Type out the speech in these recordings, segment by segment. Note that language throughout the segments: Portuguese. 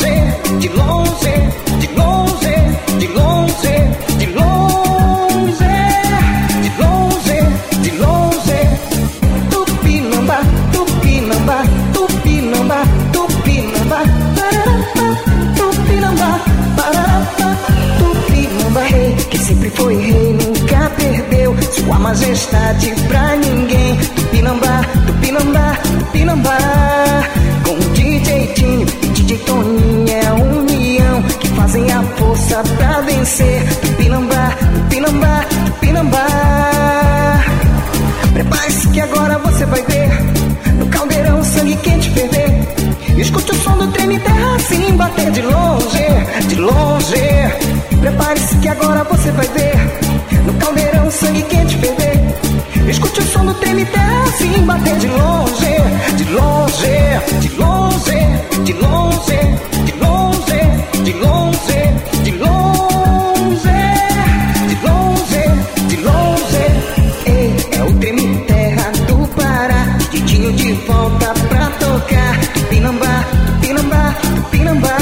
de longe, de longe, de longe, de longe, de longe, de longe. Tupinambá, Tupinambá, Tupinambá, Tupinambá, Tupinambá, Tupinambá. Rei que sempre foi rei, nunca perdeu sua majestade pra ninguém. Tupinambá, Tupinambá, Tupinambá. Com o DJ Tinho e DJ Toninho é a união que fazem a força pra vencer. Tupinambá, Tupinambá, Tupinambá. Prepare-se que agora você vai ver no caldeirão sangue quente ferver. Escute o som do treme terra assim bater de longe, de longe. Prepare-se que agora você vai ver no caldeirão sangue quente ferver. Escute o som do treme terra assim bater de longe, de longe, de longe, de longe, de longe, de longe, de longe, de longe, de longe. Ei, é o treme terra do Pará, Didinho de volta pra tocar. Tupinambá, Tupinambá, Tupinambá.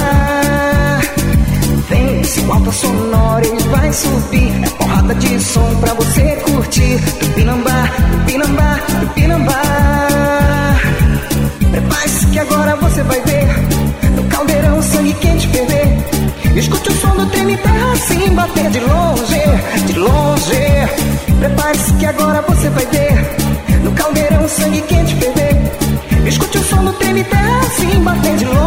Vem, seu alta sonora ele vai subir. É porrada de som pra você curtir. Tupinambá, Tupinambá, Tupinambá. Prepare-se que agora você vai ver no caldeirão sangue quente ferver. Escute o som do treme terra assim bater de longe, de longe. Prepare-se que agora você vai ver no caldeirão sangue quente ferver. Escute o som do treme terra assim bater de longe.